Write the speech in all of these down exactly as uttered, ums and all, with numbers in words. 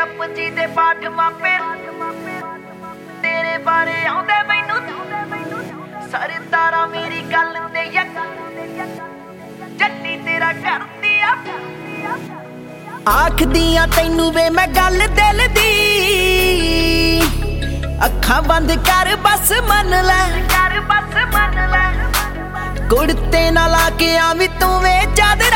ਜਪ ਜੀ ਦੇ ਪਾਠ ਮਾਪੇ ਤੇਰੇ ਬਾਰੇ ਆਉਂਦੇ ਮੈਨੂੰ ਸਰਦਾਰਾ ਮੇਰੀ ਗੱਲ ਤੇ ਯਕ ਜੱਟੀ ਤੇਰਾ ਕਰਦੀ ਆ ਆਖਦੀਆਂ ਤੈਨੂੰ ਵੇ ਮੈਂ ਗੱਲ ਦਿਲ ਦੀ ਅੱਖਾਂ ਬੰਦ ਕਰ ਬਸ ਮੰਨ ਲੈ ਕਰ ਬਸ ਮੰਨ ਲੈ ਕੁੜਤੇ ਨਾ ਲਾ ਕੇ ਆਵੀਂ ਤੂੰ ਵੇ ਚਾਦਰਾ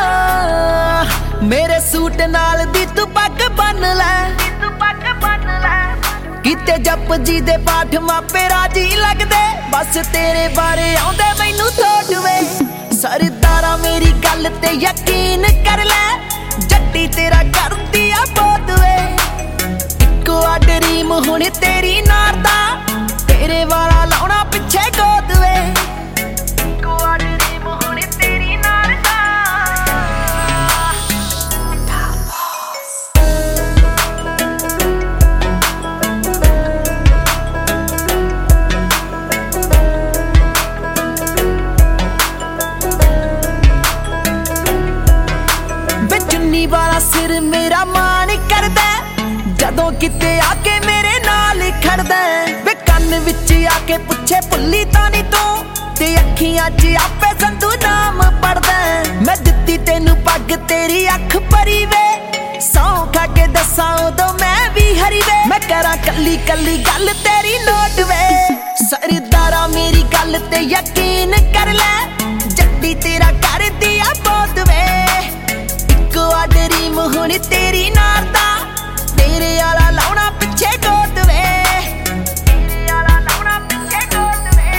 ਮੇਰੇ ਸੂਟ ਨਾਲ ਦੀ ਤੂੰ ਪੱਗ ਬੰਨ ਲੈ ਤੂੰ ਪੱਗ ਬੰਨ ਲੈ ਕਿਤੇ ਜਪ ਜੀ ਦੇ ਪਾਠ ਮਾਪੇ ਰਾਜੀ ਲੱਗਦੇ ਬਸ ਤੇਰੇ ਬਾਰੇ ਆਉਂਦੇ ਮੈਨੂੰ ਥੋੜ ਵੇ ਸਰਦਾਰਾ ਮੇਰੀ ਗੱਲ ਤੇ ਯਕੀਨ ਕਰ ਲੈ ਜੱਟੀ ਤੇਰਾ ਕਰਦੀ ਆ ਬਹੁਤ ਵੇ ਇੱਕੋ ਆ ਡਰੀਮ ਹੁਣ ਤੇਰੀ ਨਾਰ ਦਾ ਤੇਰੇ ਵਾਲਾ ਲਾਉਣਾ ਪਿੱਛੇ ਗੋਦ ਵੇ ਇੱਕੋ ਆ ਡਰੀਮ ਹੁਣ ਤੇਰੀ ਨਾਰ ਦਾ ਵੇ ਚੁੰਨੀ ਵਾਲਾ ਸਿਰ ਮੇਰਾ ਮਾਣ ਕਰਦਾ ਜਦੋਂ ਕਿਤੇ ਆ ਕੇ ਮੇਰੇ ਨਾਲ ਖੜਦਾ ਵੇ ਕੰਨ ਵਿੱਚ ਆ ਕੇ ਪੁੱਛੇ ਭੁੱਲੀ ਤਾਂ ਨਹੀਂ ਤੂੰ ਤੇ ਅੱਖੀਆਂ 'ਚ ਆਪੇ ਸੰਧੂ ਨਾਮ ਪੜਦਾ ਮੈਂ ਦਿੱਤੀ ਤੈਨੂੰ ਪੱਗ ਤੇਰੀ ਅੱਖ ਭਰੀ ਵੇ ਸੌਂ ਖਾ ਕੇ ਦੱਸਾਂ ਉਦੋਂ ਮੈਂ ਵੀ ਹਰੀ ਵੇ ਮੈਂ ਕਰਾਂ ਕੱਲੀ ਕੱਲੀ ਗੱਲ ਤੇਰੀ ਨੋਟ ਵੇ ਸਰਦਾਰਾ ਮੇਰੀ ਗੱਲ ਤੇ ਯਕੀਨ ਕਰ ਲੈ ਜੱਟੀ ਤੇਰਾ ਕਰਦੀ ਆ ਬਹੁਤ ਵੇ ਇੱਕੋ ਆ ਡਰੀਮ ਹੁਣ ਤੇਰੀ ਨਾਰ ਦਾ ਤੇਰੇ ਵਾਲਾ ਲਾਉਣਾ ਪਿੱਛੇ ਗੋਦ ਵੇ ਤੇਰੇ ਵਾਲਾ ਲਾਉਣਾ ਪਿੱਛੇ ਗੋਦ ਵੇ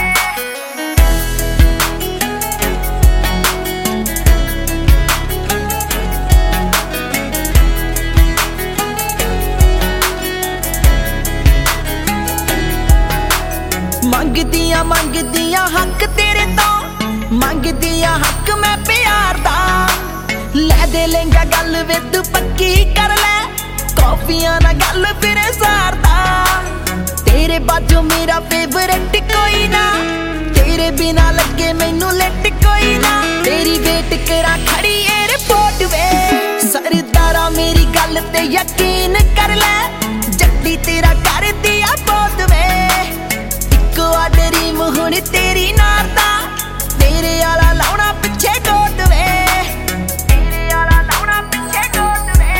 ਮੰਗਦੀਆਂ ਮੰਗਦੀਆਂ ਹੱਕ ਤੇਰੇ ਤੋਂ ਮੰਗਦੀਆਂ ਹੱਕ ਮੈਂ ਪਿਆਰ ਦਾ ਲੈ ਦੇ ਲਹਿੰਗਾ ਗੱਲ ਵੇ ਤੂੰ ਪੱਕੀ ਕਰ ਲੈ ਕਾਫੀਆਂ ਨਾ ਗੱਲ ਫਿਰ ਸਾਰਦਾ ਤੇਰੇ ਬਾਝੋਂ ਮੇਰਾ ਫੇਵਰਟ ਕੋਈ ਨਾ ਤੇਰੇ ਬਿਨਾ ਲੱਗੇ ਮੈਨੂੰ ਲੈਟ ਕੋਈ ਨਾ ਤੇਰੀ ਵੇਟ ਕਰਾਂ ਖੜੀ ਏਅਰਪੋਰਟ ਵੇ ਸਰਦਾਰਾ ਮੇਰੀ ਗੱਲ ਤੇ ਯਕੀਨ ਕਰ ਲੈ ਜੱਟੀ ਤੇਰਾ ਕਰਦੀ ਆ ਬਹੁਤ ਵੇ ਇੱਕੋ ਆ ਡਰੀਮ ਹੁਣ ਤੇਰੀ ਨਾਰ ਦਾ ਤੇਰੇ ਵਾਲਾ ਲਾਉਣਾ ਪਿੱਛੇ ਗੋਦ ਵੇ ਤੇਰੇ ਵਾਲਾ ਲਾਉਣਾ ਪਿੱਛੇ ਗੋਦ ਵੇ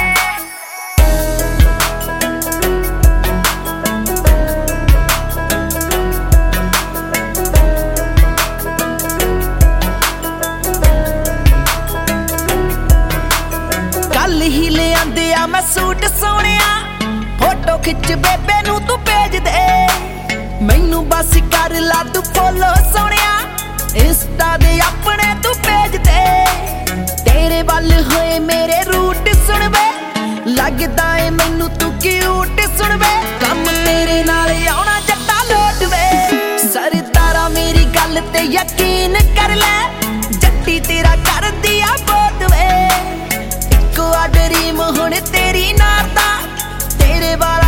ਕੱਲ ਹੀ ਲਿਆਂਦੇ ਆ ਮੈਂ ਸੂਟ ਸੋਹਣਿਆ ਫੋਟੋ ਖਿੱਚ ਬੇਬੇ ਨੂੰ ਤੂੰ ਭੇਜ ਦੇ ਮੈਨੂੰ ਬਸ ਕਰ ਲਾ ਤੂੰ ਫੋਲੋ ਸੋਹਣਿਆ ਇੰਸਟਾ ਦੇ ਆਪਣੇ ਤੂੰ ਭੇਜ ਦੇ ਤੇਰੇ ਵੱਲ ਹੋਏ ਮੇਰੇ ਰੂਟ ਸੁਣ ਵੇ ਲੱਗਦਾ ਏ ਮੈਨੂੰ ਤੂੰ ਕਿਊਟ ਸੁਣ ਵੇ ਕੰਮ ਤੇਰੇ ਨਾਲ ਆਉਣਾ ਜੱਟਾ ਲੋਟ ਵੇ ਸਰਦਾਰਾ ਮੇਰੀ ਗੱਲ ਤੇ ਯਕੀਨ ਕਰ ਲੈ ਜੱਟੀ ਤੇਰਾ ਕਰਦੀ ਆ ਬਹੁਤ ਵੇ ਇੱਕੋ ਆ ਡਰੀਮ ਹੁਣ ਤੇਰੀ ਨਾਰ ਦਾ ਤੇਰੇ ਵਾਲਾ